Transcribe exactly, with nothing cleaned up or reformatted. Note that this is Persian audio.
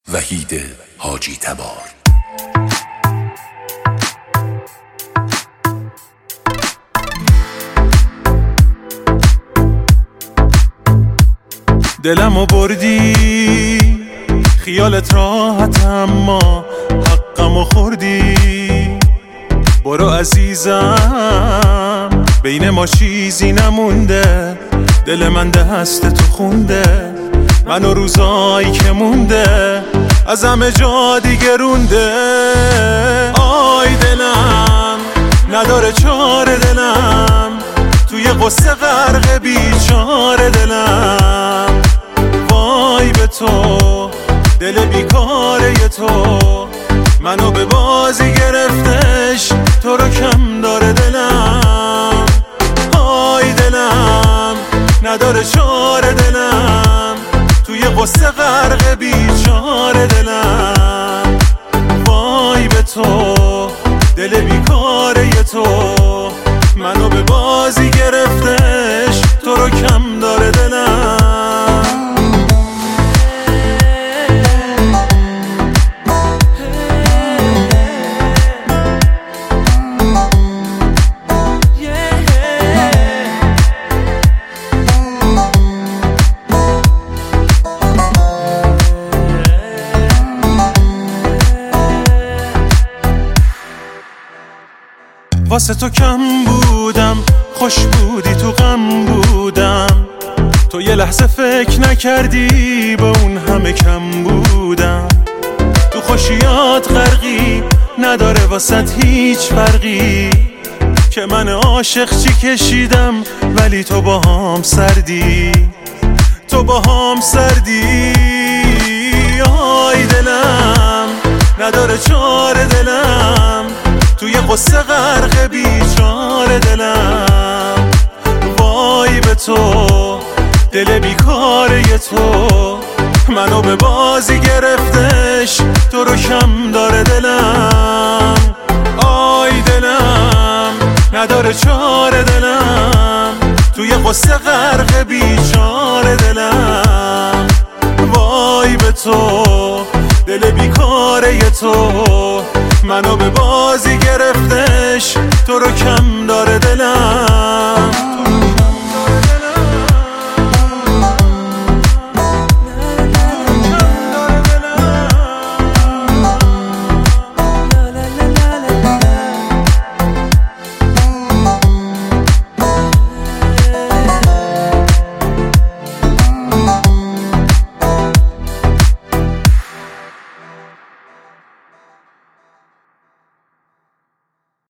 وحید حاجی تبار. دلمو بردی خیالت راحت اما حقمو خوردی. برو عزیزم بین ما چیزی نمونده، دل من دست تو خونده، منو روزایی که مونده از همه جا دیگه رونده. آی دلم نداره چاره، دلم توی قصه غرق بیچاره. دلم وای به تو دل بیکاره تو، منو به بازی گرفتش تو رو کم داره. دلم آی دلم نداره چاره، دلم توی قصه غرق بیچاره. دلم وای به تو دل بیکاره تو، منو به بازی گرفتش تو رو کم داره. دلم واسه تو کم بودم، خوش بودی تو غم بودم، تو یه لحظه فکر نکردی به اون همه کم بودم. تو خوشیات غرقی نداره واسط هیچ فرقی، که من عاشق چی کشیدم ولی تو با هم سردی، تو با هم سردی. آی دلم نداره چاره، دلم توی قصه غرق بیچاره. دلم وای به تو دل بیکاره تو، منو به بازی گرفتش تو رو کم داره. دلم آی دلم نداره چاره، دلم توی قصه غرق بیچاره. دلم وای به تو دل بیکاره تو، منو به بازی گرفتش تو رو کم داره. دلم